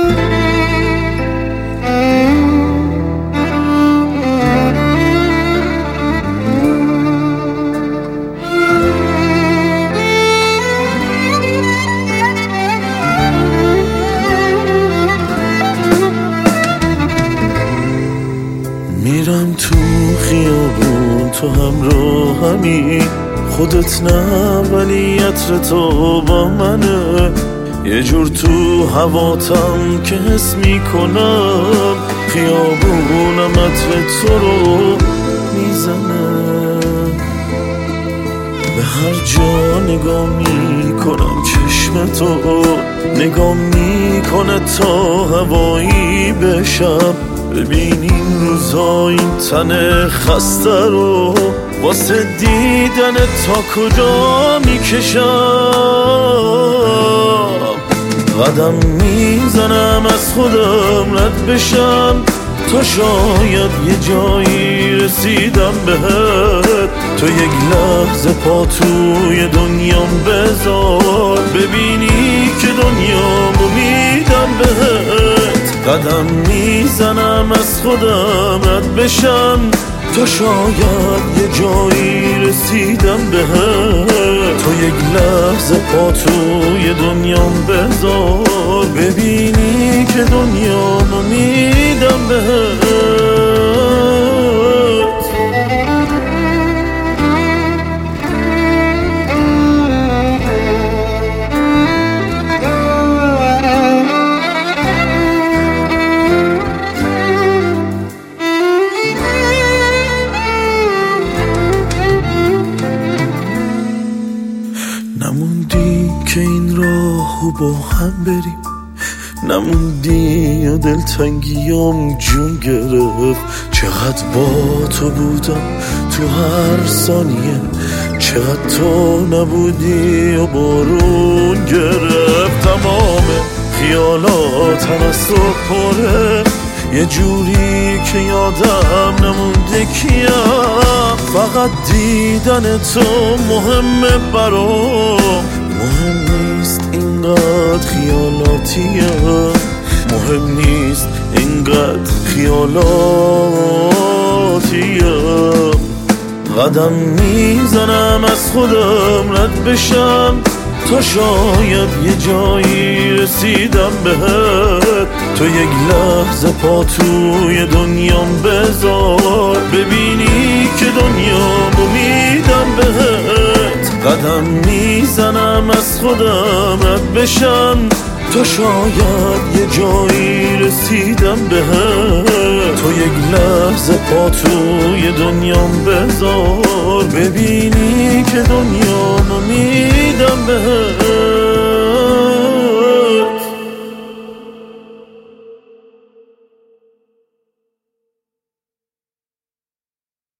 میرم تو خیابون تو همراهمی، خودت نه ولی عطر تو با منه، یه جور تو هواتم که حس میکنم خیابونم عطر تو رو میزنه. به هر جا نگاه میکنم چشم تو نگاه میکنه تا هوایی بشم. ببین این روزا این تن خسته رو واسه دیدن تا کجا میکشم. قدم میزنم از خودم رد بشم تا شاید یه جایی رسیدم بهت. تو یک لحظه پا توی دنیام بذار ببینی که دنیامو میدم بهت. قدم میزنم از خودم رد بشم تا شاید یه جایی رسیدم بهت. تو یک لحظه پا توی دنیام بذار ببینی که دنیامو میدم بهت. نموندی که این راهو با هم بریم، نموندی و دلتنگیام جون گرفت. چقدر با تو بودم تو هر ثانیه، چقدر تو نبودی و بارون گرفت. تمام خیالاتم از تو پره، یه جوری که یادم نمونده کیم. فقط دیدن تو مهمه برام، مهم نیست اینقدر خیالاتیه، مهم نیست اینقدر خیالاتیه. قدم میزنم از خودم رد بشم تا شاید یه جایی رسیدم بهت. تو یک لحظه پا توی دنیام بذار ببینی که دنیامو میدم بهت. قدم میزنم از خودم رد بشم تا شاید یه جایی رسیدم بهت. تو یک لحظه پا توی دنیام بذار ببینی که دنیامو میدم بهت.